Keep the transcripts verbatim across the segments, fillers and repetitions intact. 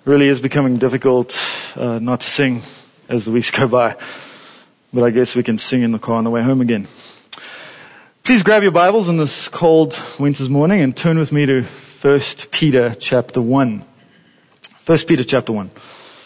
really is becoming difficult uh, not to sing as the weeks go by. But I guess we can sing in the car on the way home again. Please grab your Bibles on this cold winter's morning and turn with me to First Peter chapter one. First Peter chapter one.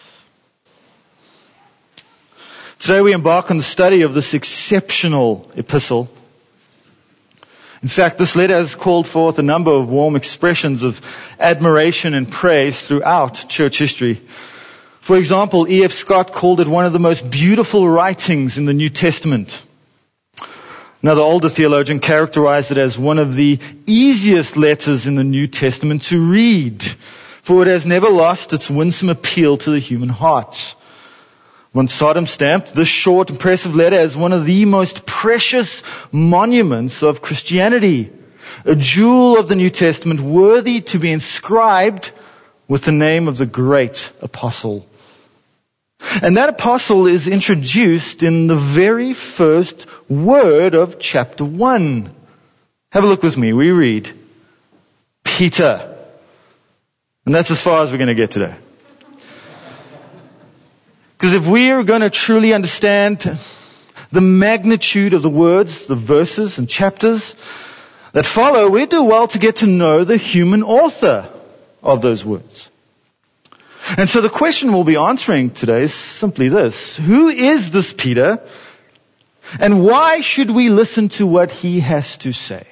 Today we embark on the study of this exceptional epistle. In fact, this letter has called forth a number of warm expressions of admiration and praise throughout church history. For example, E F Scott called it one of the most beautiful writings in the New Testament. Another older theologian characterized it as one of the easiest letters in the New Testament to read, for it has never lost its winsome appeal to the human heart. Von Sodom stamped this short, impressive letter as one of the most precious monuments of Christianity, a jewel of the New Testament worthy to be inscribed with the name of the great apostle. And that apostle is introduced in the very first word of chapter one. Have a look with me. We read, Peter. And that's as far as we're going to get today. Because if we are going to truly understand the magnitude of the words, the verses and chapters that follow, we do well to get to know the human author of those words. And so the question we'll be answering today is simply this. Who is this Peter? And why should we listen to what he has to say?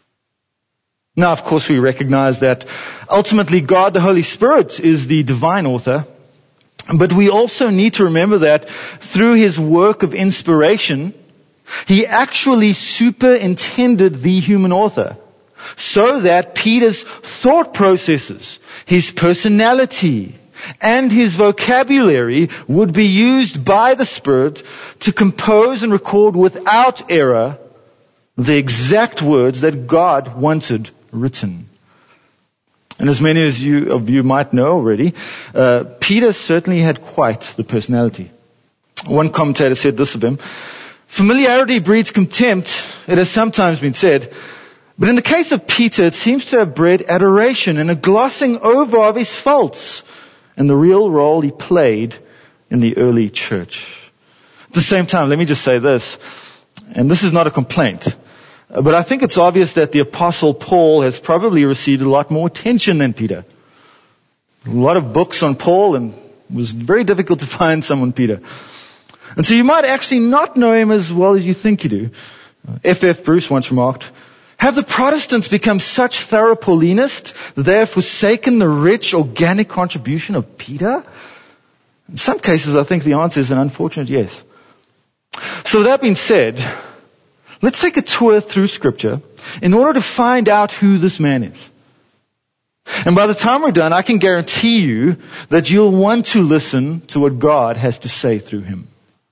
Now, of course, we recognize that ultimately God, the Holy Spirit, is the divine author. But we also need to remember that through his work of inspiration, he actually superintended the human author so that Peter's thought processes, his personality, and his vocabulary would be used by the Spirit to compose and record without error the exact words that God wanted written. And as many as you, of you might know already, uh, Peter certainly had quite the personality. One commentator said this of him, familiarity breeds contempt, it has sometimes been said, but in the case of Peter, it seems to have bred adoration and a glossing over of his faults and the real role he played in the early church. At the same time, let me just say this, and this is not a complaint, but I think it's obvious that the Apostle Paul has probably received a lot more attention than Peter. A lot of books on Paul, and it was very difficult to find someone Peter. And so you might actually not know him as well as you think you do. F F Bruce once remarked, have the Protestants become such thorough Paulinists that they have forsaken the rich organic contribution of Peter? In some cases, I think the answer is an unfortunate yes. So with that being said, let's take a tour through Scripture in order to find out who this man is. And by the time we're done, I can guarantee you that you'll want to listen to what God has to say through him.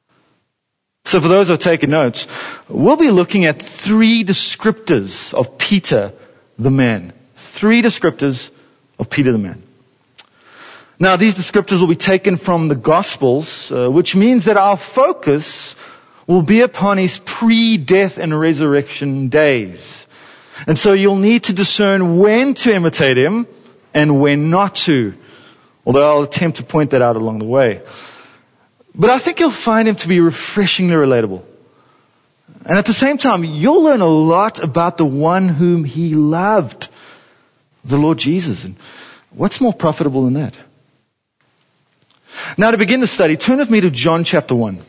So for those who are taking notes, we'll be looking at three descriptors of Peter the man. Three descriptors of Peter the man. Now these descriptors will be taken from the Gospels, uh, which means that our focus will be upon his pre-death and resurrection days. And so you'll need to discern when to imitate him and when not to. Although I'll attempt to point that out along the way. But I think you'll find him to be refreshingly relatable. And at the same time, you'll learn a lot about the one whom he loved, the Lord Jesus. And what's more profitable than that? Now to begin the study, turn with me to John chapter one.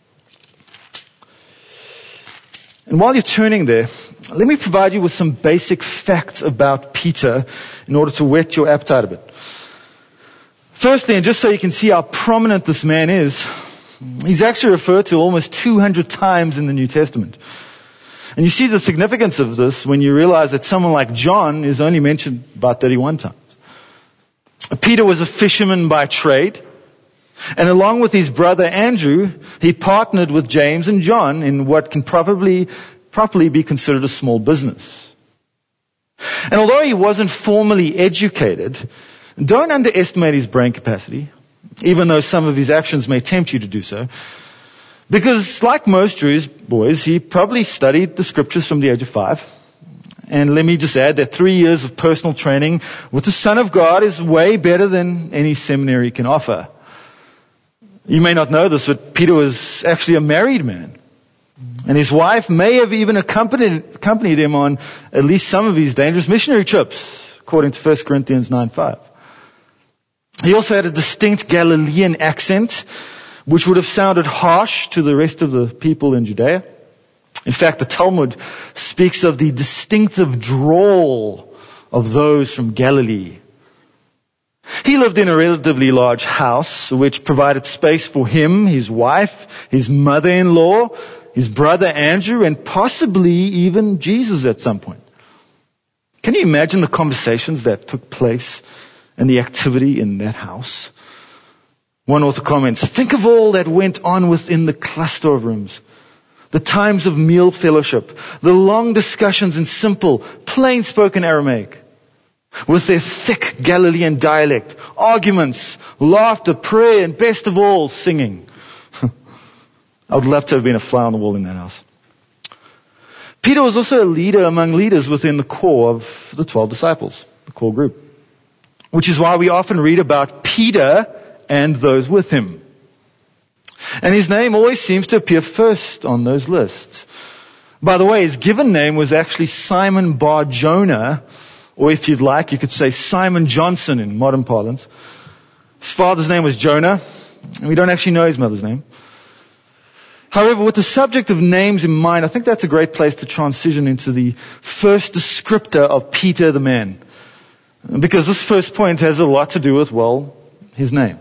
And while you're turning there, let me provide you with some basic facts about Peter in order to whet your appetite a bit. Firstly, and just so you can see how prominent this man is, he's actually referred to almost two hundred times in the New Testament. And you see the significance of this when you realize that someone like John is only mentioned about thirty-one times. Peter was a fisherman by trade. And along with his brother Andrew, he partnered with James and John in what can probably properly be considered a small business. And although he wasn't formally educated, don't underestimate his brain capacity, even though some of his actions may tempt you to do so. Because like most Jewish boys, he probably studied the scriptures from the age of five. And let me just add that three years of personal training with the Son of God is way better than any seminary can offer. You may not know this, but Peter was actually a married man. And his wife may have even accompanied, accompanied him on at least some of his dangerous missionary trips, according to First Corinthians nine five. He also had a distinct Galilean accent, which would have sounded harsh to the rest of the people in Judea. In fact, the Talmud speaks of the distinctive drawl of those from Galilee. He lived in a relatively large house, which provided space for him, his wife, his mother-in-law, his brother Andrew, and possibly even Jesus at some point. Can you imagine the conversations that took place and the activity in that house? One author comments, think of all that went on within the cluster of rooms. The times of meal fellowship, the long discussions in simple, plain-spoken Aramaic, with their thick Galilean dialect, arguments, laughter, prayer, and best of all, singing. I would love to have been a fly on the wall in that house. Peter was also a leader among leaders within the core of the twelve disciples, the core group. Which is why we often read about Peter and those with him. And his name always seems to appear first on those lists. By the way, his given name was actually Simon Bar Jonah, or if you'd like, you could say Simon Johnson in modern parlance. His father's name was Jonah, and we don't actually know his mother's name. However, with the subject of names in mind, I think that's a great place to transition into the first descriptor of Peter the man. Because this first point has a lot to do with, well, his name.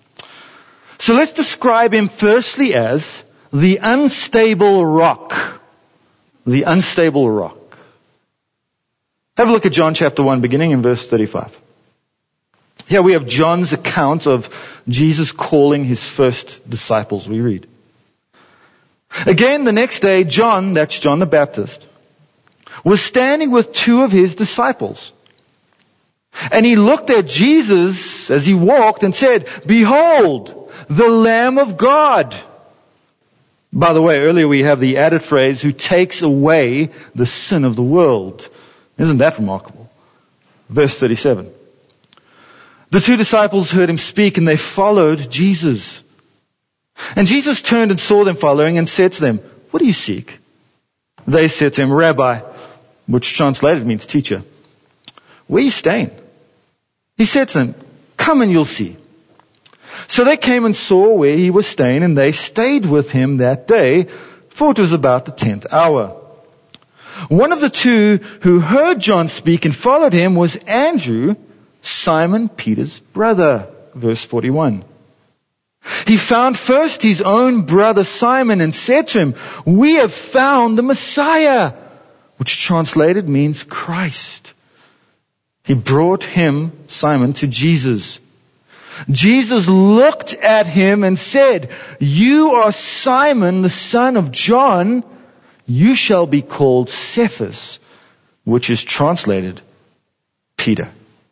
So let's describe him firstly as the unstable rock. The unstable rock. Have a look at John chapter one, beginning in verse thirty-five. Here we have John's account of Jesus calling his first disciples, we read. Again, the next day, John, that's John the Baptist, was standing with two of his disciples. And he looked at Jesus as he walked and said, "Behold, the Lamb of God." By the way, earlier we have the added phrase, "who takes away the sin of the world." Isn't that remarkable? Verse thirty-seven. The two disciples heard him speak and they followed Jesus. And Jesus turned and saw them following and said to them, "What do you seek?" They said to him, "Rabbi," which translated means teacher, "where are you staying?" He said to them, "Come and you'll see." So they came and saw where he was staying, and they stayed with him that day, for it was about the tenth hour. One of the two who heard John speak and followed him was Andrew, Simon Peter's brother. Verse forty-one. He found first his own brother Simon and said to him, "We have found the Messiah," which translated means Christ. He brought him, Simon, to Jesus. Jesus looked at him and said, "You are Simon, the son of John. You shall be called Cephas," which is translated Peter.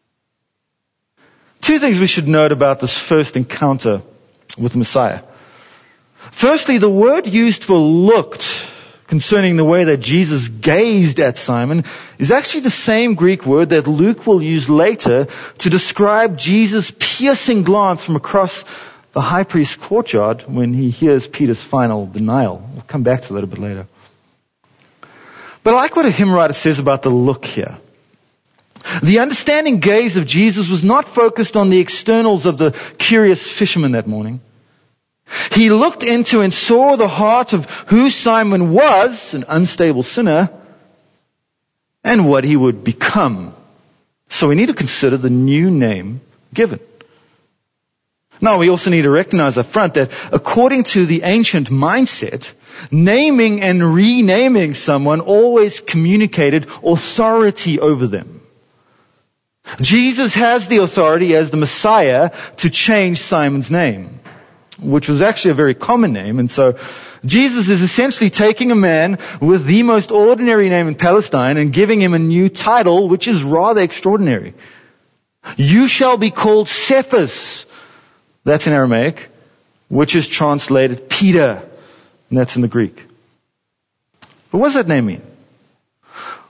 Two things we should note about this first encounter with the Messiah. Firstly, the word used for looked concerning the way that Jesus gazed at Simon is actually the same Greek word that Luke will use later to describe Jesus' piercing glance from across the high priest's courtyard when he hears Peter's final denial. We'll come back to that a bit later. But I like what a hymn writer says about the look here. The understanding gaze of Jesus was not focused on the externals of the curious fisherman that morning. He looked into and saw the heart of who Simon was, an unstable sinner, and what he would become. So we need to consider the new name given. Now we also need to recognize up front that according to the ancient mindset, naming and renaming someone always communicated authority over them. Jesus has the authority as the Messiah to change Simon's name, which was actually a very common name. And so Jesus is essentially taking a man with the most ordinary name in Palestine and giving him a new title, which is rather extraordinary. You shall be called Cephas. That's in Aramaic, which is translated Peter. And that's in the Greek. But what does that name mean?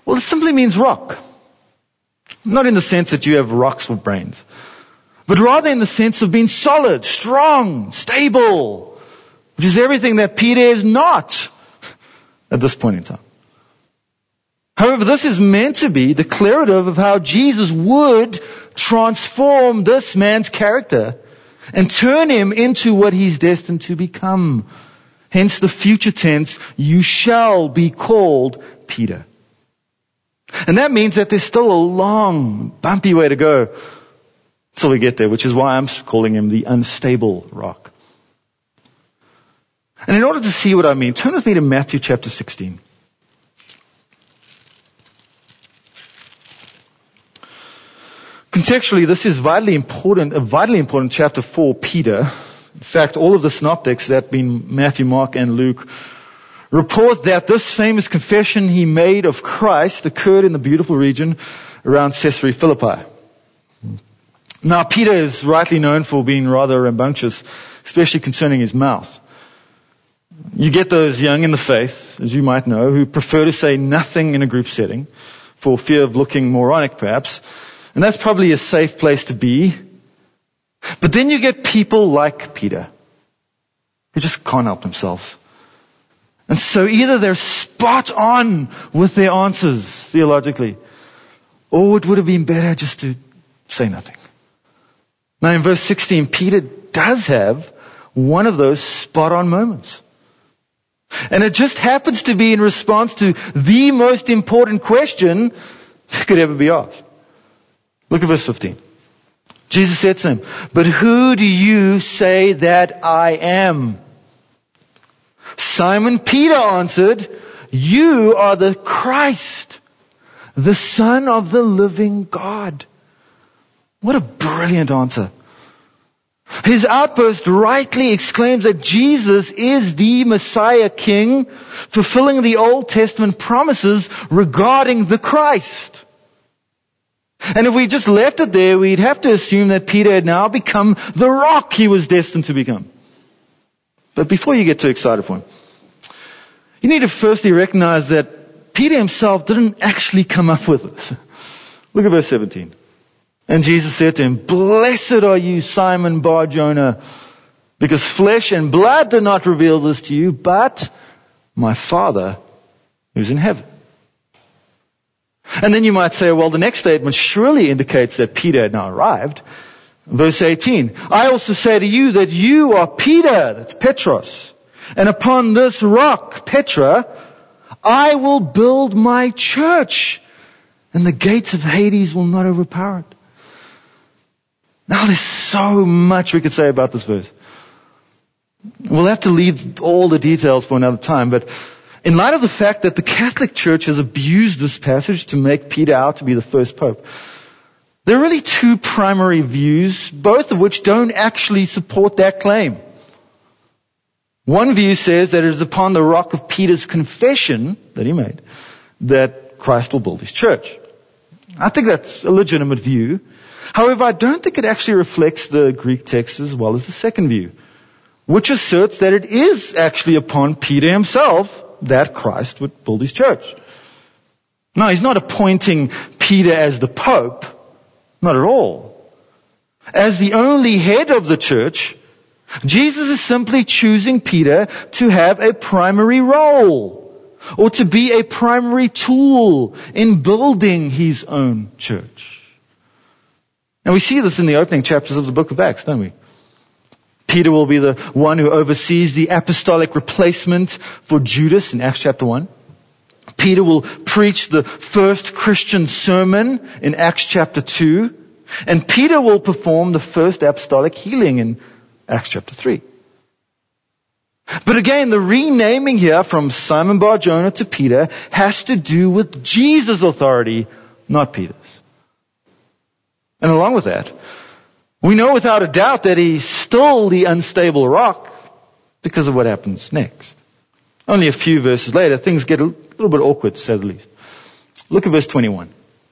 Well, it simply means rock. Not in the sense that you have rocks with brains, but rather in the sense of being solid, strong, stable, which is everything that Peter is not at this point in time. However, this is meant to be declarative of how Jesus would transform this man's character and turn him into what he's destined to become. Hence the future tense, you shall be called Peter. And that means that there's still a long, bumpy way to go until we get there, which is why I'm calling him the unstable rock. And in order to see what I mean, turn with me to Matthew chapter sixteen. Contextually, this is vitally important, a vitally important chapter for Peter. In fact, all of the synoptics, that being Matthew, Mark, and Luke, report that this famous confession he made of Christ occurred in the beautiful region around Caesarea Philippi. Now, Peter is rightly known for being rather rambunctious, especially concerning his mouth. You get those young in the faith, as you might know, who prefer to say nothing in a group setting for fear of looking moronic, perhaps. And that's probably a safe place to be. But then you get people like Peter, who just can't help themselves. And so either they're spot on with their answers theologically, or it would have been better just to say nothing. Now in verse sixteen, Peter does have one of those spot on moments. And it just happens to be in response to the most important question that could ever be asked. Look at verse fifteen. Jesus said to him, "But who do you say that I am?" Simon Peter answered, "You are the Christ, the Son of the living God." What a brilliant answer. His outburst rightly exclaims that Jesus is the Messiah King, fulfilling the Old Testament promises regarding the Christ. And if we just left it there, we'd have to assume that Peter had now become the rock he was destined to become. But before you get too excited for him, you need to firstly recognize that Peter himself didn't actually come up with this. Look at verse seventeen. And Jesus said to him, "Blessed are you, Simon Bar-Jonah, because flesh and blood did not reveal this to you, but my Father who's in heaven." And then you might say, well, the next statement surely indicates that Peter had now arrived. Verse eighteen, "I also say to you that you are Peter," that's Petros, "and upon this rock, Petra, I will build my church, and the gates of Hades will not overpower it." Now there's so much we could say about this verse. We'll have to leave all the details for another time, but in light of the fact that the Catholic Church has abused this passage to make Peter out to be the first pope, there are really two primary views, both of which don't actually support that claim. One view says that it is upon the rock of Peter's confession that he made that Christ will build his church. I think that's a legitimate view. However, I don't think it actually reflects the Greek text as well as the second view, which asserts that it is actually upon Peter himself that Christ would build his church. No, he's not appointing Peter as the Pope. Not at all. As the only head of the church, Jesus is simply choosing Peter to have a primary role, or to be a primary tool in building his own church. And we see this in the opening chapters of the book of Acts, don't we? Peter will be the one who oversees the apostolic replacement for Judas in Acts chapter one. Peter will preach the first Christian sermon in Acts chapter two. And Peter will perform the first apostolic healing in Acts chapter three. But again, the renaming here from Simon Bar-Jonah to Peter has to do with Jesus' authority, not Peter's. And along with that, we know without a doubt that he's still the unstable rock because of what happens next. Only a few verses later, things get a little bit awkward, to say the least. Look at verse twenty-one.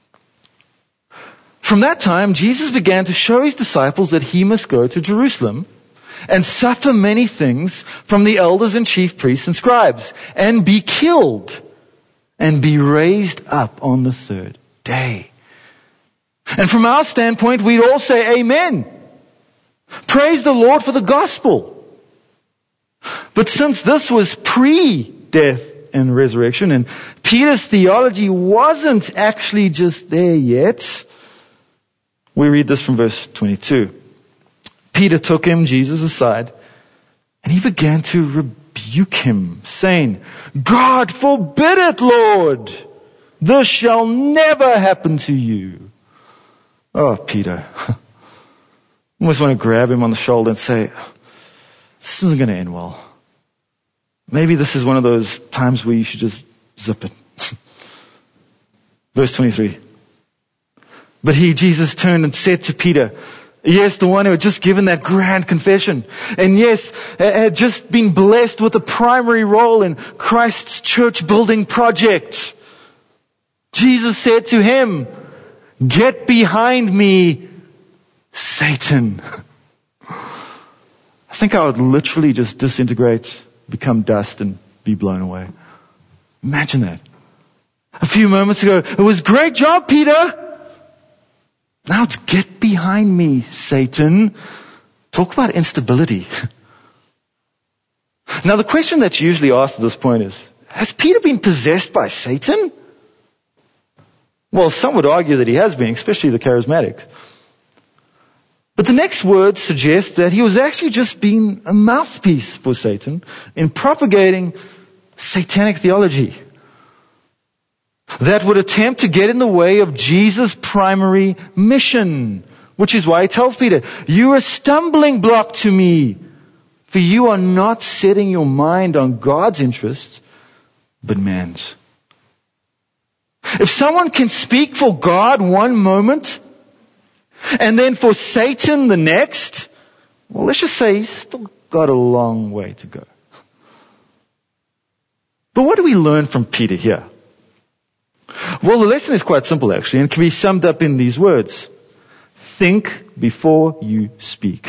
From that time, Jesus began to show his disciples that he must go to Jerusalem and suffer many things from the elders and chief priests and scribes and be killed and be raised up on the third day. And from our standpoint, we'd all say amen. Praise the Lord for the gospel. But since this was pre-death and resurrection, and Peter's theology wasn't actually just there yet, we read this from verse twenty-two. Peter took him, Jesus, aside, and he began to rebuke him, saying, God forbid it, Lord! This shall never happen to you. Oh, Peter. I almost want to grab him on the shoulder and say, this isn't going to end well. Maybe this is one of those times where you should just zip it. Verse twenty-three. But he, Jesus, turned and said to Peter, yes, the one who had just given that grand confession, and yes, had just been blessed with a primary role in Christ's church building project. Jesus said to him, get behind me, Satan. I think I would literally just disintegrate, become dust, and be blown away. Imagine that. A few moments ago, it was great job, Peter. Now it's get behind me, Satan. Talk about instability. Now the question that's usually asked at this point is, has Peter been possessed by Satan? Well, some would argue that he has been, especially the charismatics. But the next word suggests that he was actually just being a mouthpiece for Satan in propagating satanic theology that would attempt to get in the way of Jesus' primary mission, which is why he tells Peter, you're a stumbling block to me, for you are not setting your mind on God's interest, but man's. If someone can speak for God one moment, and then for Satan the next, well, let's just say he's still got a long way to go. But what do we learn from Peter here? Well, the lesson is quite simple actually, and can be summed up in these words. Think before you speak.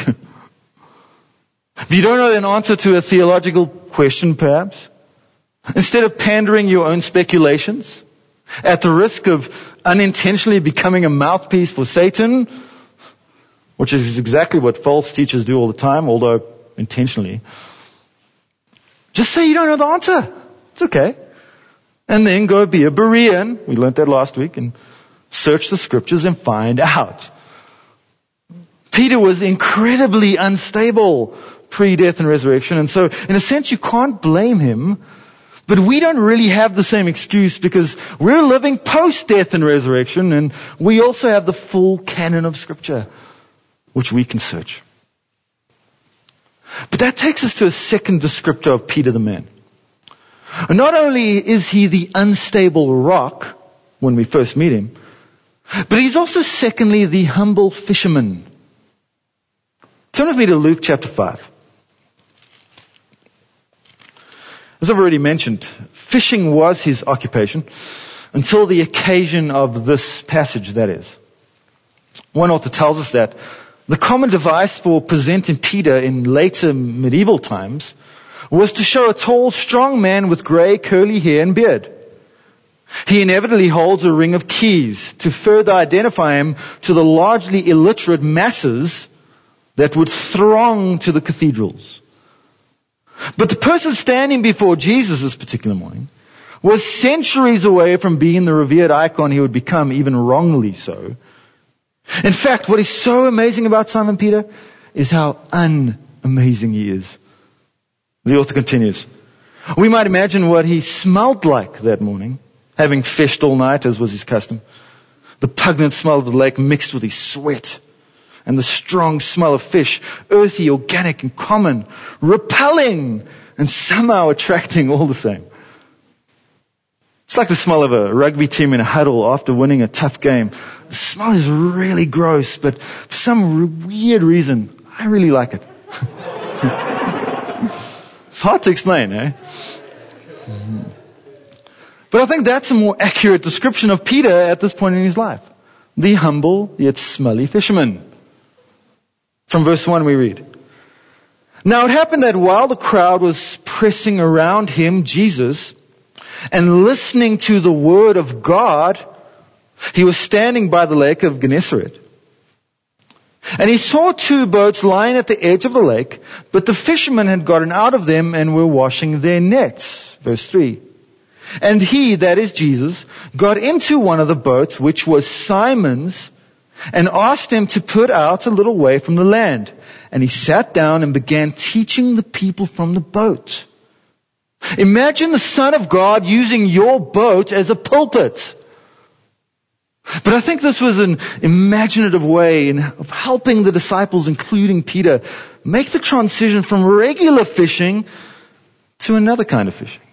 If you don't know an answer to a theological question perhaps, instead of pandering your own speculations, at the risk of unintentionally becoming a mouthpiece for Satan, which is exactly what false teachers do all the time, although intentionally, just say you don't know the answer. It's okay. And then go be a Berean. We learned that last week. And search the scriptures and find out. Peter was incredibly unstable pre-death and resurrection. And so, in a sense, you can't blame him. But we don't really have the same excuse because we're living post-death and resurrection. And we also have the full canon of scripture, which we can search. But that takes us to a second descriptor of Peter the man. Not only is he the unstable rock when we first meet him, but he's also secondly the humble fisherman. Turn with me to Luke chapter five. As I've already mentioned, fishing was his occupation until the occasion of this passage, that is. One author tells us that the common device for presenting Peter in later medieval times was to show a tall, strong man with grey, curly hair and beard. He inevitably holds a ring of keys to further identify him to the largely illiterate masses that would throng to the cathedrals. But the person standing before Jesus this particular morning was centuries away from being the revered icon he would become, even wrongly so. In fact, what is so amazing about Simon Peter is how unamazing he is. The author continues, we might imagine what he smelled like that morning, having fished all night as was his custom. The pungent smell of the lake mixed with his sweat, and the strong smell of fish, earthy, organic, and common, repelling and somehow attracting all the same. It's like the smell of a rugby team in a huddle after winning a tough game. The smell is really gross, but for some weird reason, I really like it. It's hard to explain, eh? But I think that's a more accurate description of Peter at this point in his life. The humble yet smelly fisherman. From verse one we read, now it happened that while the crowd was pressing around him, Jesus, and listening to the word of God, he was standing by the lake of Gennesaret. And he saw two boats lying at the edge of the lake, but the fishermen had gotten out of them and were washing their nets. Verse three. And he, that is Jesus, got into one of the boats, which was Simon's, and asked him to put out a little way from the land. And he sat down and began teaching the people from the boat. Imagine the Son of God using your boat as a pulpit. But I think this was an imaginative way in, of helping the disciples, including Peter, make the transition from regular fishing to another kind of fishing.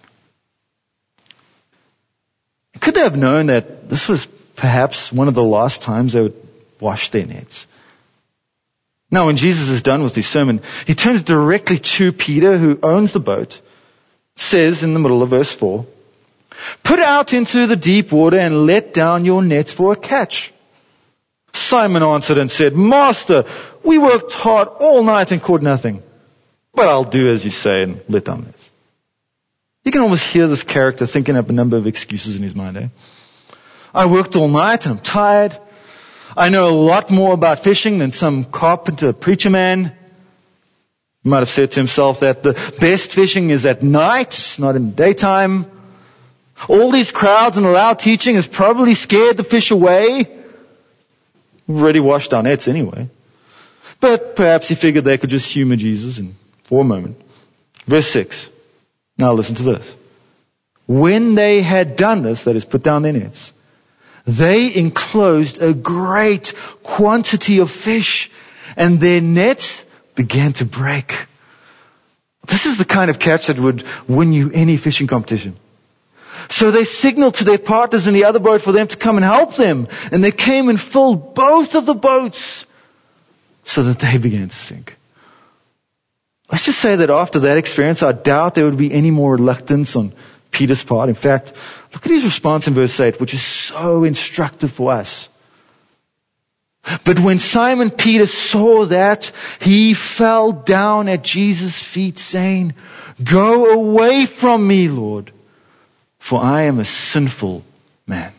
Could they have known that this was perhaps one of the last times they would wash their nets? Now, when Jesus is done with his sermon, he turns directly to Peter, who owns the boat, says in the middle of verse four, "Put out into the deep water and let down your nets for a catch." Simon answered and said, "Master, we worked hard all night and caught nothing, but I'll do as you say and let down nets." You can almost hear this character thinking up a number of excuses in his mind. Eh? I worked all night and I'm tired. I know a lot more about fishing than some carpenter preacher man. He might have said to himself that the best fishing is at night, not in the daytime. All these crowds and the loud teaching has probably scared the fish away. We've already washed our nets anyway. But perhaps he figured they could just humor Jesus in, for a moment. Verse six. Now listen to this. When they had done this, that is, put down their nets, they enclosed a great quantity of fish, and their nets began to break. This is the kind of catch that would win you any fishing competition. So they signaled to their partners in the other boat for them to come and help them. And they came and filled both of the boats so that they began to sink. Let's just say that after that experience, I doubt there would be any more reluctance on Peter's part. In fact, look at his response in verse eight, which is so instructive for us. But when Simon Peter saw that, he fell down at Jesus' feet saying, "Go away from me, Lord, for I am a sinful man."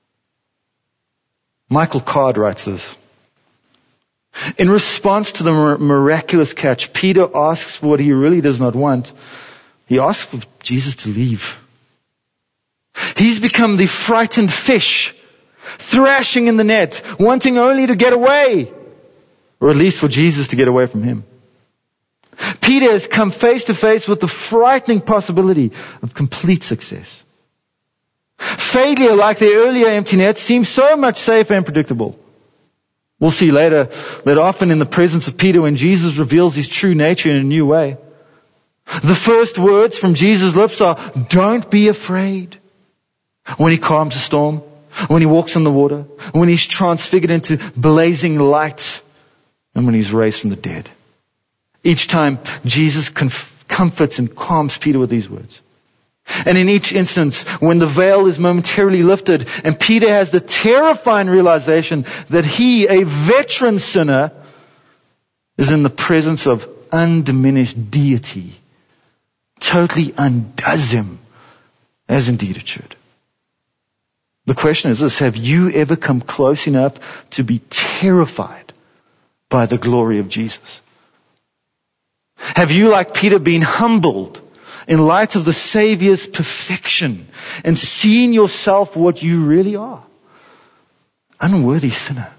Michael Card writes this. In response to the miraculous catch, Peter asks for what he really does not want. He asks for Jesus to leave. He's become the frightened fish, thrashing in the net, wanting only to get away, or at least for Jesus to get away from him. Peter has come face to face with the frightening possibility of complete success. Failure, like the earlier empty net, seems so much safer and predictable. We'll see later that often in the presence of Peter, when Jesus reveals his true nature in a new way, the first words from Jesus' lips are, "Don't be afraid." When he calms a storm, when he walks on the water, when he's transfigured into blazing light, and when he's raised from the dead. Each time, Jesus conf- comforts and calms Peter with these words. And in each instance, when the veil is momentarily lifted and Peter has the terrifying realization that he, a veteran sinner, is in the presence of undiminished deity, totally undoes him, as indeed it should. The question is this: have you ever come close enough to be terrified by the glory of Jesus? Have you, like Peter, been humbled in light of the Savior's perfection and seen yourself for what you really are? Unworthy sinner.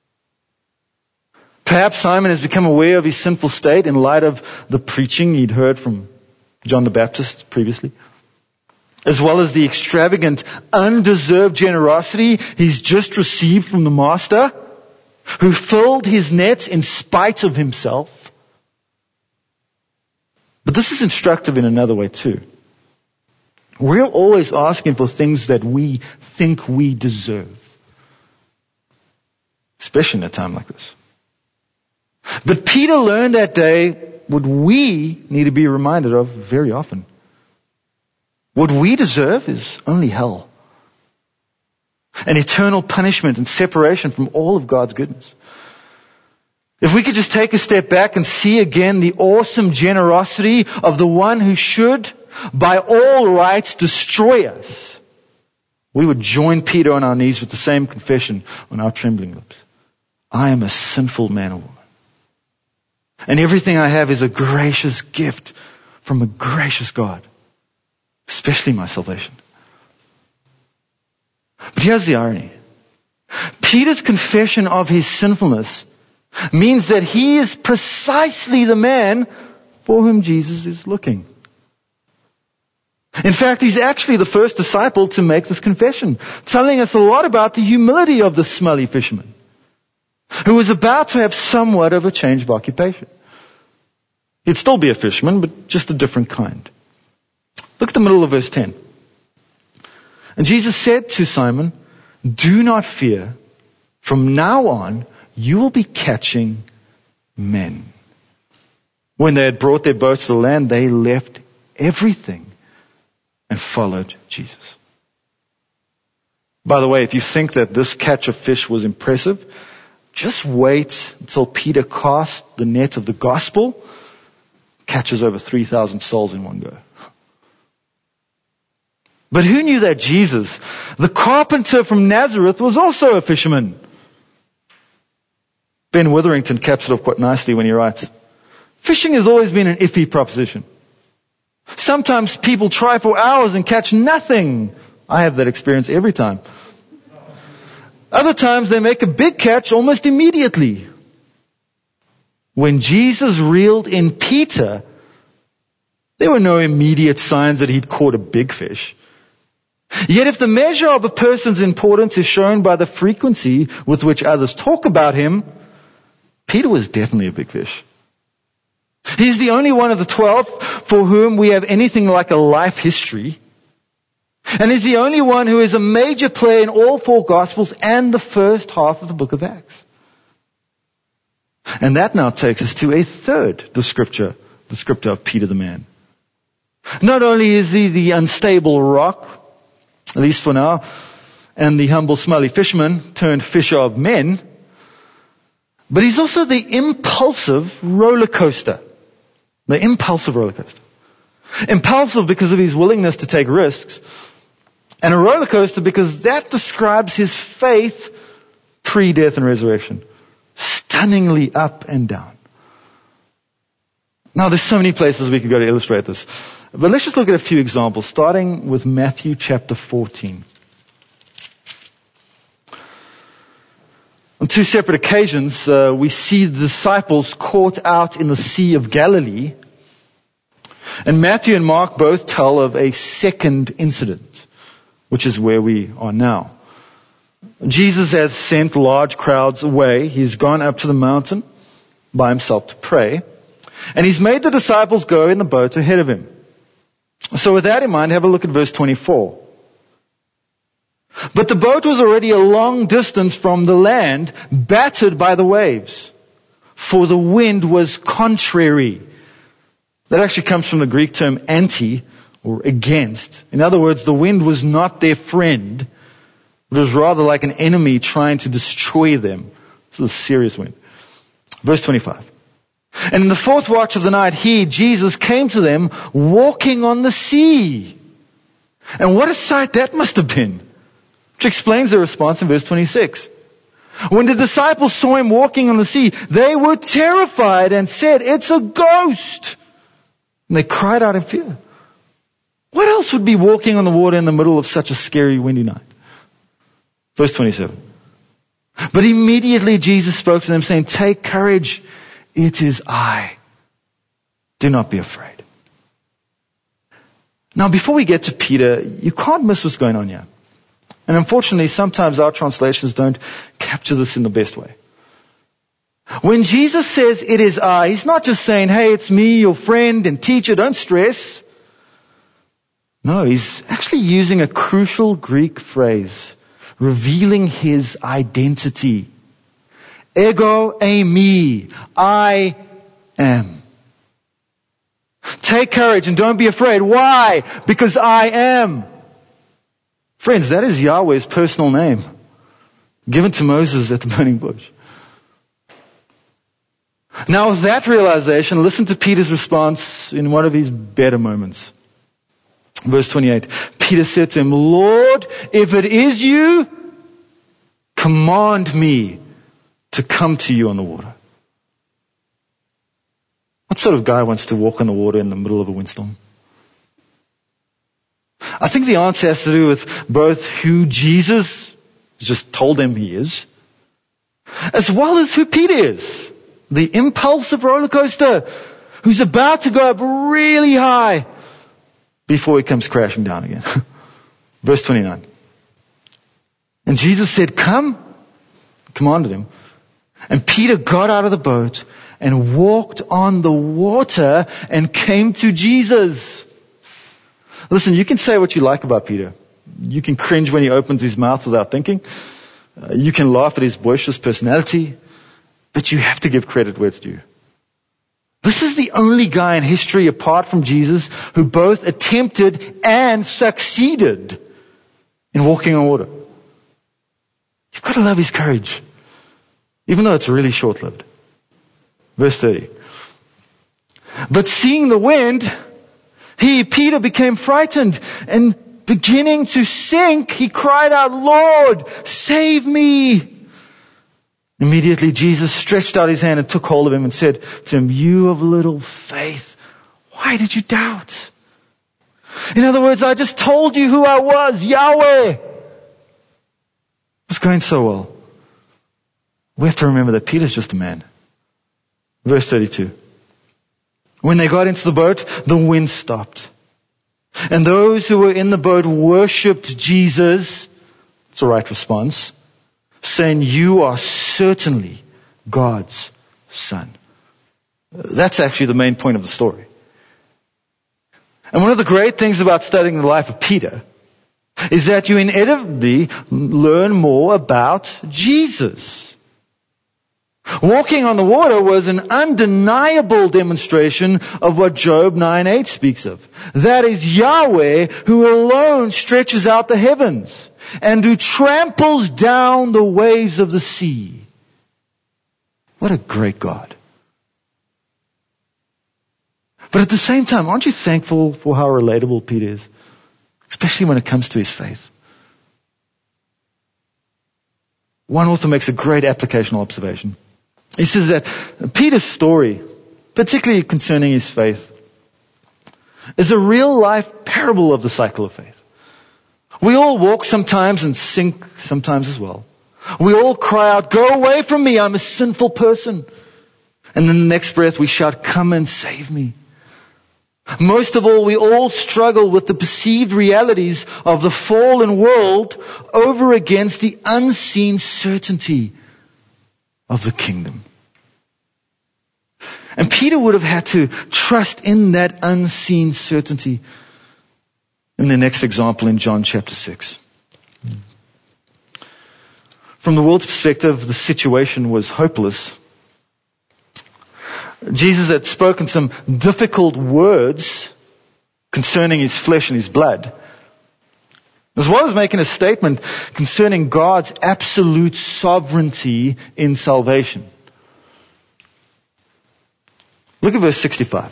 Perhaps Simon has become aware of his sinful state in light of the preaching he'd heard from John the Baptist previously, as well as the extravagant, undeserved generosity he's just received from the Master, who filled his nets in spite of himself. But this is instructive in another way too. We're always asking for things that we think we deserve, especially in a time like this. But Peter learned that day what we need to be reminded of very often. What we deserve is only hell, an eternal punishment and separation from all of God's goodness. If we could just take a step back and see again the awesome generosity of the one who should by all rights destroy us, we would join Peter on our knees with the same confession on our trembling lips. I am a sinful man or woman. And everything I have is a gracious gift from a gracious God, especially my salvation. But here's the irony. Peter's confession of his sinfulness means that he is precisely the man for whom Jesus is looking. In fact, he's actually the first disciple to make this confession, telling us a lot about the humility of the smelly fisherman, who was about to have somewhat of a change of occupation. He'd still be a fisherman, but just a different kind. Look at the middle of verse ten. And Jesus said to Simon, do not fear. From now on, you will be catching men. When they had brought their boats to the land, they left everything and followed Jesus. By the way, if you think that this catch of fish was impressive, just wait until Peter cast the net of the gospel, catches over three thousand souls in one go. But who knew that Jesus, the carpenter from Nazareth, was also a fisherman? Ben Witherington caps it up quite nicely when he writes, fishing has always been an iffy proposition. Sometimes people try for hours and catch nothing. I have that experience every time. Other times they make a big catch almost immediately. When Jesus reeled in Peter, there were no immediate signs that he'd caught a big fish. Yet if the measure of a person's importance is shown by the frequency with which others talk about him, Peter was definitely a big fish. He's the only one of the twelve for whom we have anything like a life history. And he's the only one who is a major player in all four Gospels and the first half of the book of Acts. And that now takes us to a third descriptor, descriptor of Peter the man. Not only is he the unstable rock, at least for now, and the humble smelly fisherman turned fisher of men, but he's also the impulsive roller coaster. The impulsive roller coaster. Impulsive because of his willingness to take risks, and a roller coaster because that describes his faith pre-death and resurrection. Stunningly up and down. Now there's so many places we could go to illustrate this. But let's just look at a few examples, starting with Matthew chapter fourteen. On two separate occasions, uh, we see the disciples caught out in the Sea of Galilee. And Matthew and Mark both tell of a second incident, which is where we are now. Jesus has sent large crowds away. He's gone up to the mountain by himself to pray. And he's made the disciples go in the boat ahead of him. So with that in mind, have a look at verse twenty-four. But the boat was already a long distance from the land, battered by the waves, for the wind was contrary. That actually comes from the Greek term anti, or against. In other words, the wind was not their friend. It was rather like an enemy trying to destroy them. This is a serious wind. Verse twenty-five. And in the fourth watch of the night, he, Jesus, came to them walking on the sea. And what a sight that must have been. Which explains the response in verse twenty-six. When the disciples saw him walking on the sea, they were terrified and said, "It's a ghost." And they cried out in fear. What else would be walking on the water in the middle of such a scary windy night? Verse twenty-seven. But immediately Jesus spoke to them saying, "Take courage, it is I. Do not be afraid." Now before we get to Peter, you can't miss what's going on here. And unfortunately, sometimes our translations don't capture this in the best way. When Jesus says, "It is I," he's not just saying, "Hey, it's me, your friend and teacher, don't stress." No, he's actually using a crucial Greek phrase, revealing his identity. Ego eimi, I am. Take courage and don't be afraid. Why? Because I am. Friends, that is Yahweh's personal name, given to Moses at the burning bush. Now with that realization, listen to Peter's response in one of his better moments. Verse twenty-eight, Peter said to him, Lord, if it is you, command me to come to you on the water. What sort of guy wants to walk on the water in the middle of a windstorm? I think the answer has to do with both who Jesus just told him he is, as well as who Peter is. The impulsive roller coaster who's about to go up really high before he comes crashing down again. Verse twenty-nine. And Jesus said, come, commanded him. And Peter got out of the boat and walked on the water and came to Jesus. Listen, you can say what you like about Peter. You can cringe when he opens his mouth without thinking. Uh, you can laugh at his boisterous personality. But you have to give credit where it's due. This is the only guy in history apart from Jesus who both attempted and succeeded in walking on water. You've got to love his courage, even though it's really short-lived. Verse thirty. But seeing the wind, he, Peter, became frightened, and beginning to sink, he cried out, Lord, save me. Immediately Jesus stretched out his hand and took hold of him and said to him, you of little faith, why did you doubt? In other words, I just told you who I was, Yahweh. It was going so well. We have to remember that Peter's just a man. Verse thirty-two. When they got into the boat, the wind stopped. And those who were in the boat worshipped Jesus. It's the right response. Saying, you are certainly God's son. That's actually the main point of the story. And one of the great things about studying the life of Peter is that you inevitably learn more about Jesus. Walking on the water was an undeniable demonstration of what Job nine eight speaks of. That is Yahweh who alone stretches out the heavens and who tramples down the waves of the sea. What a great God. But at the same time, aren't you thankful for how relatable Peter is? Especially when it comes to his faith. One author makes a great applicational observation. He says that Peter's story, particularly concerning his faith, is a real life parable of the cycle of faith. We all walk sometimes and sink sometimes as well. We all cry out, go away from me, I'm a sinful person. And in the next breath we shout, come and save me. Most of all, we all struggle with the perceived realities of the fallen world over against the unseen certainty of the kingdom. And Peter would have had to trust in that unseen certainty in the next example in John chapter six. From the world's perspective, the situation was hopeless. Jesus had spoken some difficult words concerning his flesh and his blood, as well as making a statement concerning God's absolute sovereignty in salvation. Look at verse sixty-five.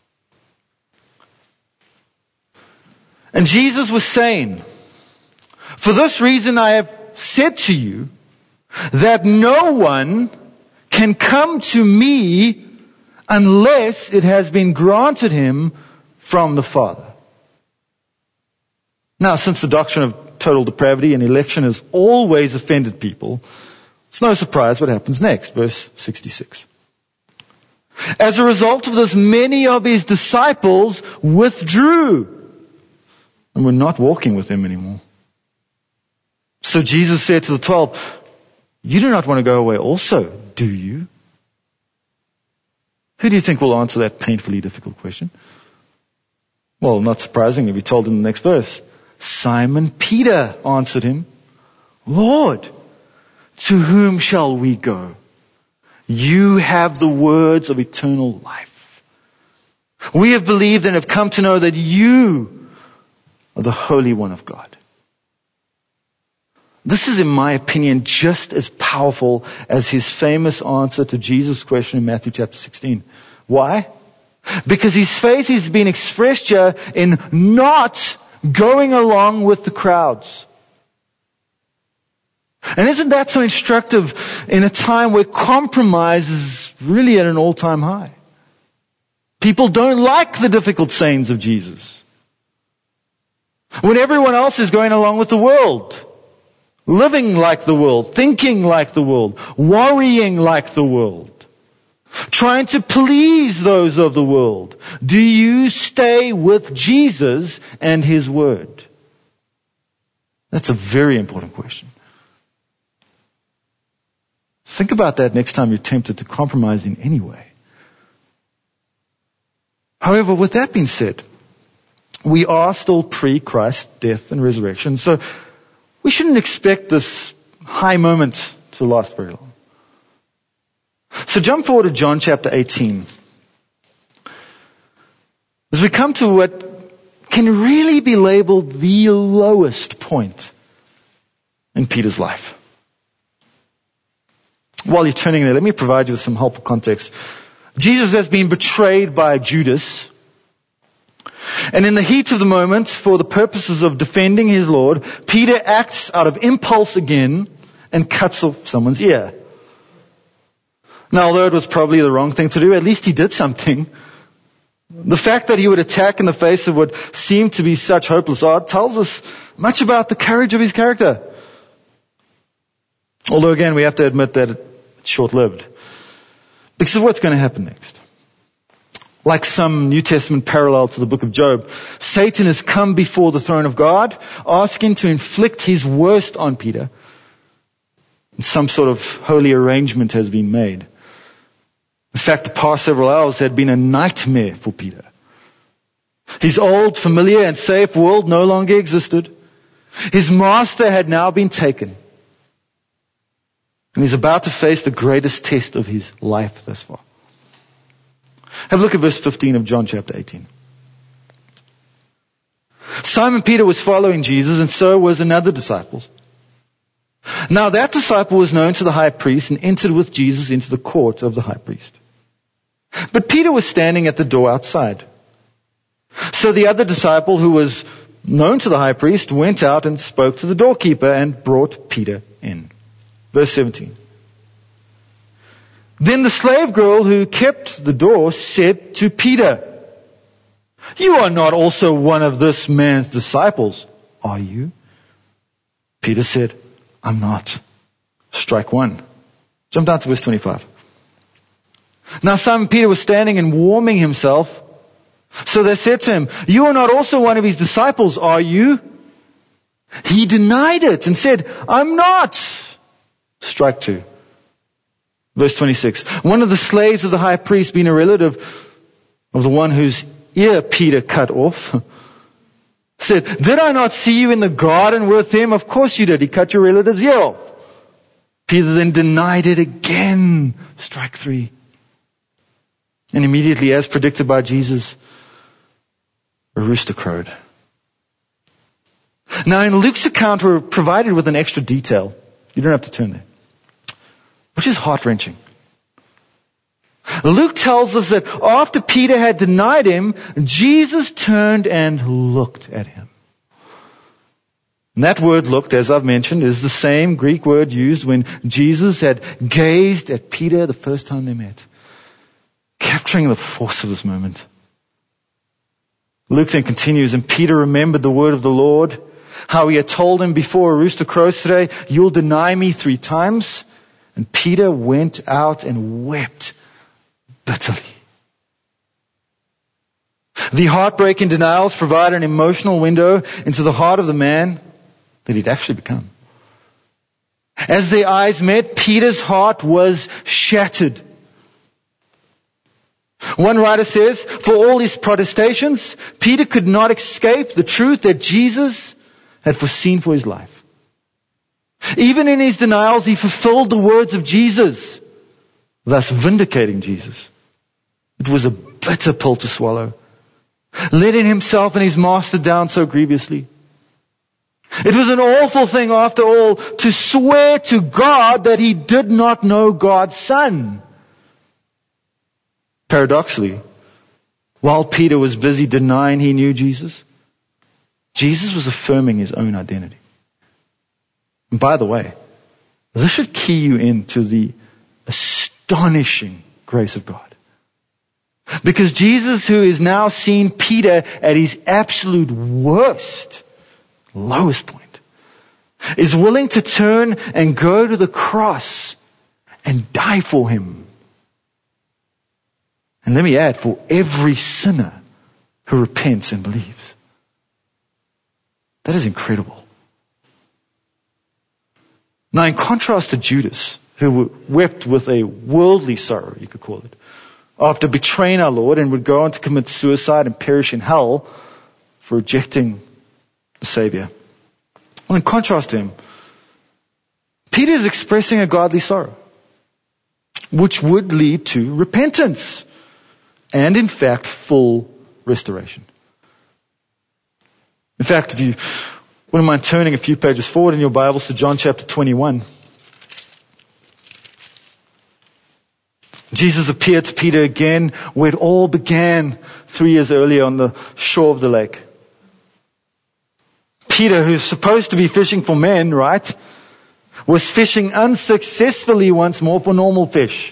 And Jesus was saying, for this reason I have said to you that no one can come to me unless it has been granted him from the Father. Now, since the doctrine of total depravity and election has always offended people, it's no surprise what happens next. Verse sixty-six. As a result of this, many of his disciples withdrew and were not walking with him anymore. So Jesus said to the twelve, you do not want to go away also, do you? Who do you think will answer that painfully difficult question? Well, not surprisingly, we're told in the next verse. Simon Peter answered him, Lord, to whom shall we go? You have the words of eternal life. We have believed and have come to know that you are the Holy One of God. This is, in my opinion, just as powerful as his famous answer to Jesus' question in Matthew chapter sixteen. Why? Because his faith is being expressed here in not going along with the crowds. And isn't that so instructive in a time where compromise is really at an all-time high? People don't like the difficult sayings of Jesus. When everyone else is going along with the world, living like the world, thinking like the world, worrying like the world, trying to please those of the world, do you stay with Jesus and His Word? That's a very important question. Think about that next time you're tempted to compromise in any way. However, with that being said, we are still pre-Christ's death and resurrection, so we shouldn't expect this high moment to last very long. So jump forward to John chapter eighteen. As we come to what can really be labeled the lowest point in Peter's life. While you're turning there, let me provide you with some helpful context. Jesus has been betrayed by Judas. And in the heat of the moment, for the purposes of defending his Lord, Peter acts out of impulse again and cuts off someone's ear. Now, although it was probably the wrong thing to do, at least he did something. The fact that he would attack in the face of what seemed to be such hopeless odds tells us much about the courage of his character. Although again, we have to admit that it's short-lived. Because of what's going to happen next. Like some New Testament parallel to the book of Job, Satan has come before the throne of God, asking to inflict his worst on Peter. And some sort of holy arrangement has been made. In fact, the past several hours had been a nightmare for Peter. His old, familiar, and safe world no longer existed. His master had now been taken. And he's about to face the greatest test of his life thus far. Have a look at verse fifteen of John chapter eighteen. Simon Peter was following Jesus, and so was another disciple. Now that disciple was known to the high priest and entered with Jesus into the court of the high priest. But Peter was standing at the door outside. So the other disciple, who was known to the high priest, went out and spoke to the doorkeeper and brought Peter in. Verse seventeen. Then the slave girl who kept the door said to Peter, "You are not also one of this man's disciples, are you?" Peter said, "I'm not." Strike one. Jump down to verse twenty-five. Now Simon Peter was standing and warming himself. So they said to him, "You are not also one of his disciples, are you?" He denied it and said, "I'm not." Strike two. Verse twenty-six. One of the slaves of the high priest, being a relative of the one whose ear Peter cut off, said, "Did I not see you in the garden with him?" "Of course you did. He cut your relative's ear off." Peter then denied it again. Strike three. And immediately, as predicted by Jesus, a rooster crowed. Now in Luke's account, we're provided with an extra detail. You don't have to turn there. Which is heart-wrenching. Luke tells us that after Peter had denied him, Jesus turned and looked at him. And that word looked, as I've mentioned, is the same Greek word used when Jesus had gazed at Peter the first time they met. Capturing the force of this moment. Luke then continues, and Peter remembered the word of the Lord, how he had told him before a rooster crows today, "You'll deny me three times." And Peter went out and wept bitterly. The heartbreaking denials provide an emotional window into the heart of the man that he'd actually become. As their eyes met, Peter's heart was shattered. One writer says, for all his protestations, Peter could not escape the truth that Jesus had foreseen for his life. Even in his denials, he fulfilled the words of Jesus, thus vindicating Jesus. It was a bitter pill to swallow, letting himself and his master down so grievously. It was an awful thing, after all, to swear to God that he did not know God's Son. Paradoxically, While Peter was busy denying he knew Jesus, Jesus was affirming his own identity. And by the way, this should key you into the astonishing grace of God. Because Jesus, who is now seen Peter at his absolute worst, lowest point, is willing to turn and go to the cross and die for him. And let me add, for every sinner who repents and believes. That is incredible. Now, in contrast to Judas, who wept with a worldly sorrow, you could call it, after betraying our Lord and would go on to commit suicide and perish in hell for rejecting the Savior. Well, in contrast to him, Peter is expressing a godly sorrow, which would lead to repentance and, in fact, full restoration. In fact, if you wouldn't mind turning a few pages forward in your Bibles to John chapter twenty-one. Jesus appeared to Peter again where it all began three years earlier on the shore of the lake. Peter, who's supposed to be fishing for men, right, was fishing unsuccessfully once more for normal fish.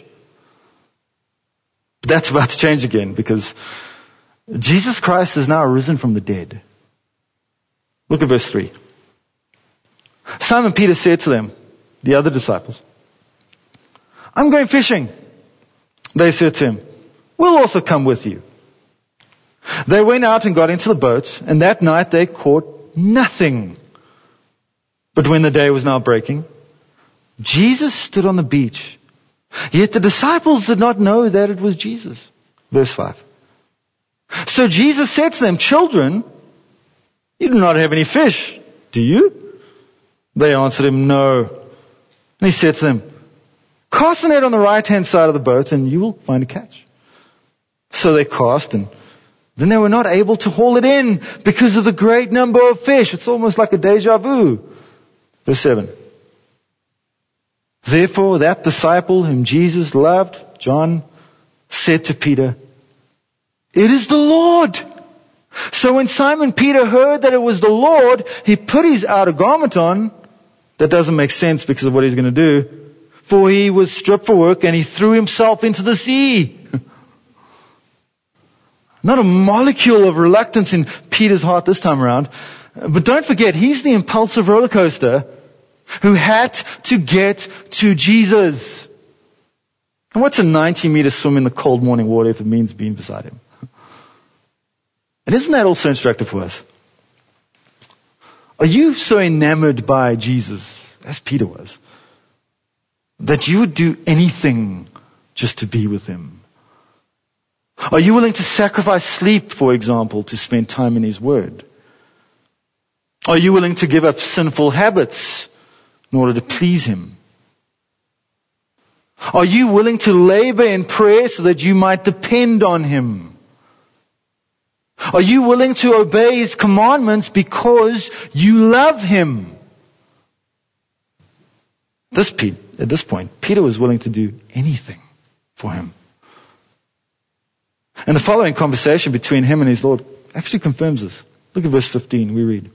But that's about to change again because Jesus Christ is now risen from the dead. Look at verse three. Simon Peter said to them, the other disciples, "I'm going fishing." They said to him, "We'll also come with you." They went out and got into the boat, and that night they caught nothing. But when the day was now breaking, Jesus stood on the beach. Yet the disciples did not know that it was Jesus. Verse five. So Jesus said to them, "Children, you do not have any fish, do you?" They answered him, "No." And he said to them, "Cast the net on the right-hand side of the boat and you will find a catch." So they cast, and then they were not able to haul it in because of the great number of fish. It's almost like a deja vu. Verse seven. Therefore that disciple whom Jesus loved, John, said to Peter, "It is the Lord." So when Simon Peter heard that it was the Lord, he put his outer garment on. That doesn't make sense because of what he's going to do. For he was stripped for work and he threw himself into the sea. Not a molecule of reluctance in Peter's heart this time around. But don't forget, he's the impulsive roller coaster who had to get to Jesus. And what's a ninety meter swim in the cold morning water if it means being beside him? And isn't that also instructive for us? Are you so enamored by Jesus, as Peter was, that you would do anything just to be with him? Are you willing to sacrifice sleep, for example, to spend time in his word? Are you willing to give up sinful habits in order to please him? Are you willing to labor in prayer so that you might depend on him? Are you willing to obey his commandments because you love him? This Pete, at this point, Peter was willing to do anything for him. And the following conversation between him and his Lord actually confirms this. Look at verse fifteen, we read.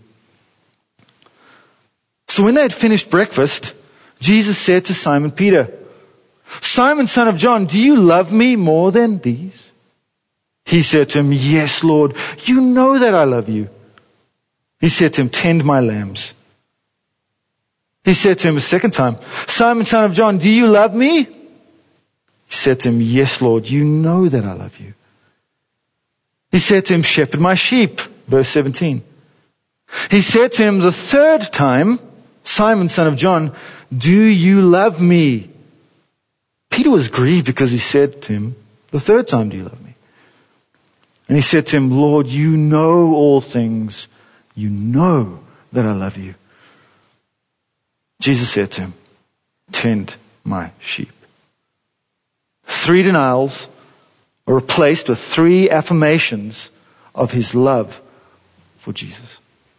So when they had finished breakfast, Jesus said to Simon Peter, "Simon, son of John, do you love me more than these?" He said to him, "Yes, Lord, you know that I love you." He said to him, "Tend my lambs." He said to him a second time, "Simon, son of John, do you love me?" He said to him, "Yes, Lord, you know that I love you." He said to him, "Shepherd my sheep." Verse seventeen. He said to him the third time, "Simon, son of John, do you love me?" Peter was grieved because he said to him the third time, "Do you love me?" And he said to him, "Lord, you know all things. You know that I love you." Jesus said to him, "Tend my sheep." Three denials are replaced with three affirmations of his love for Jesus.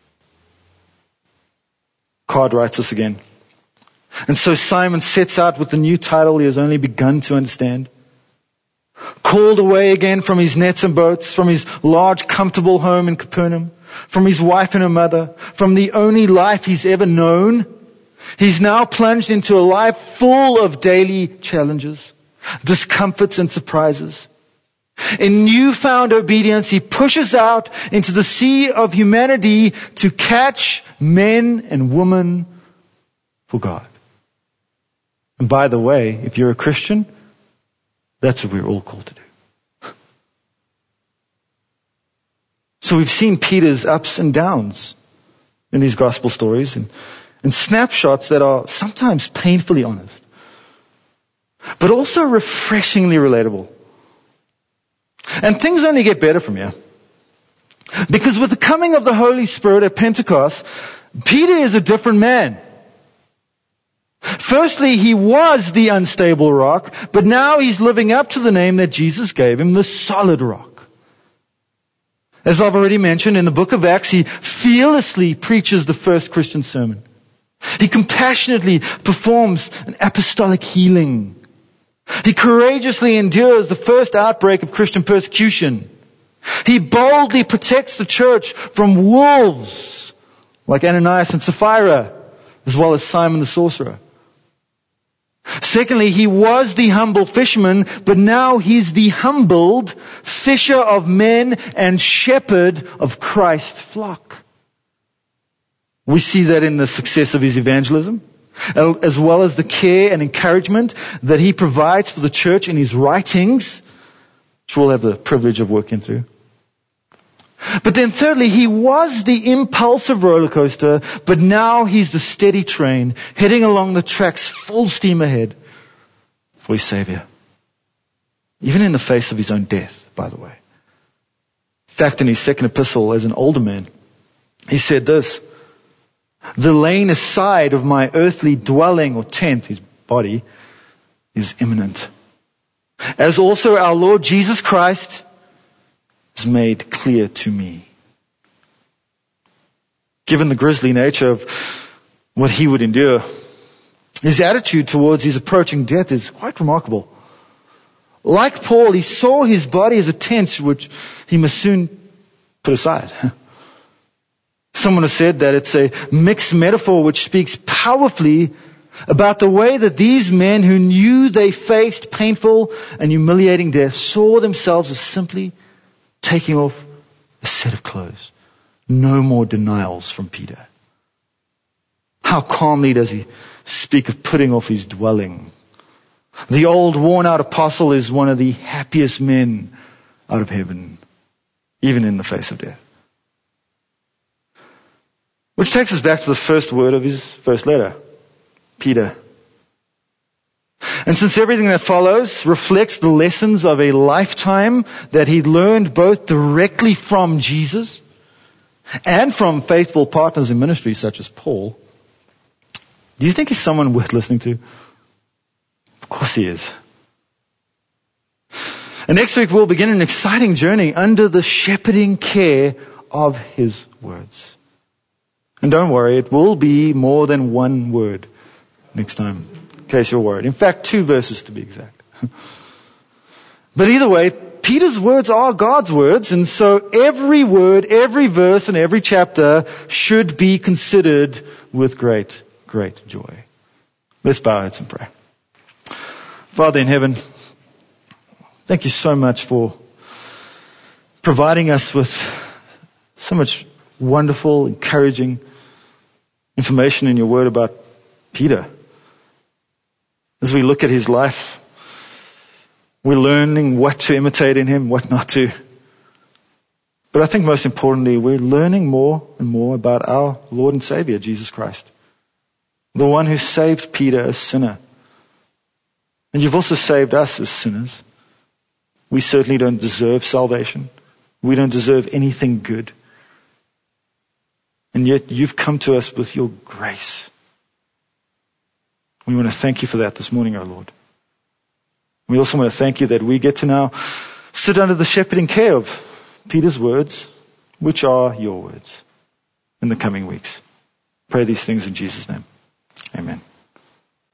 Card writes this again. And so Simon sets out with the new title he has only begun to understand. Called away again from his nets and boats, from his large comfortable home in Capernaum, from his wife and her mother, from the only life he's ever known, he's now plunged into a life full of daily challenges, discomforts and surprises. In newfound obedience, he pushes out into the sea of humanity to catch men and women for God. And by the way, if you're a Christian, that's what we're all called to do. So we've seen Peter's ups and downs in these gospel stories and, and snapshots that are sometimes painfully honest, but also refreshingly relatable. And things only get better from here. Because with the coming of the Holy Spirit at Pentecost, Peter is a different man. Firstly, he was the unstable rock, but now he's living up to the name that Jesus gave him, the solid rock. As I've already mentioned, in the book of Acts, he fearlessly preaches the first Christian sermon. He compassionately performs an apostolic healing. He courageously endures the first outbreak of Christian persecution. He boldly protects the church from wolves like Ananias and Sapphira, as well as Simon the sorcerer. Secondly, he was the humble fisherman, but now he's the humbled fisher of men and shepherd of Christ's flock. We see that in the success of his evangelism, as well as the care and encouragement that he provides for the church in his writings, which we'll have the privilege of working through. But then thirdly, he was the impulsive roller coaster, but now he's the steady train heading along the tracks full steam ahead for his Savior. Even in the face of his own death, by the way. In fact, in his second epistle as an older man, he said this: "The laying aside of my earthly dwelling or tent," his body, "is imminent. As also our Lord Jesus Christ is made clear to me." Given the grisly nature of what he would endure, his attitude towards his approaching death is quite remarkable. Like Paul, he saw his body as a tent which he must soon put aside. Someone has said that it's a mixed metaphor which speaks powerfully about the way that these men who knew they faced painful and humiliating death saw themselves as simply taking off a set of clothes. No more denials from Peter. How calmly does he speak of putting off his dwelling. The old worn out apostle is one of the happiest men out of heaven, even in the face of death. Which takes us back to the first word of his first letter, Peter. And since everything that follows reflects the lessons of a lifetime that he learned both directly from Jesus and from faithful partners in ministry such as Paul, do you think he's someone worth listening to? Of course he is. And next week we'll begin an exciting journey under the shepherding care of his words. And don't worry, it will be more than one word next time, in case you're worried. In fact, two verses to be exact. But either way, Peter's words are God's words, and so every word, every verse, and every chapter should be considered with great, great joy. Let's bow our heads and pray. Father in heaven, thank you so much for providing us with so much wonderful, encouraging information in your word about Peter. As we look at his life, we're learning what to imitate in him, what not to. But I think most importantly, we're learning more and more about our Lord and Savior, Jesus Christ. The one who saved Peter, a sinner. And you've also saved us as sinners. We certainly don't deserve salvation. We don't deserve anything good. And yet you've come to us with your grace. We want to thank you for that this morning, our Lord. We also want to thank you that we get to now sit under the shepherding care of Peter's words, which are your words, in the coming weeks. Pray these things in Jesus' name. Amen.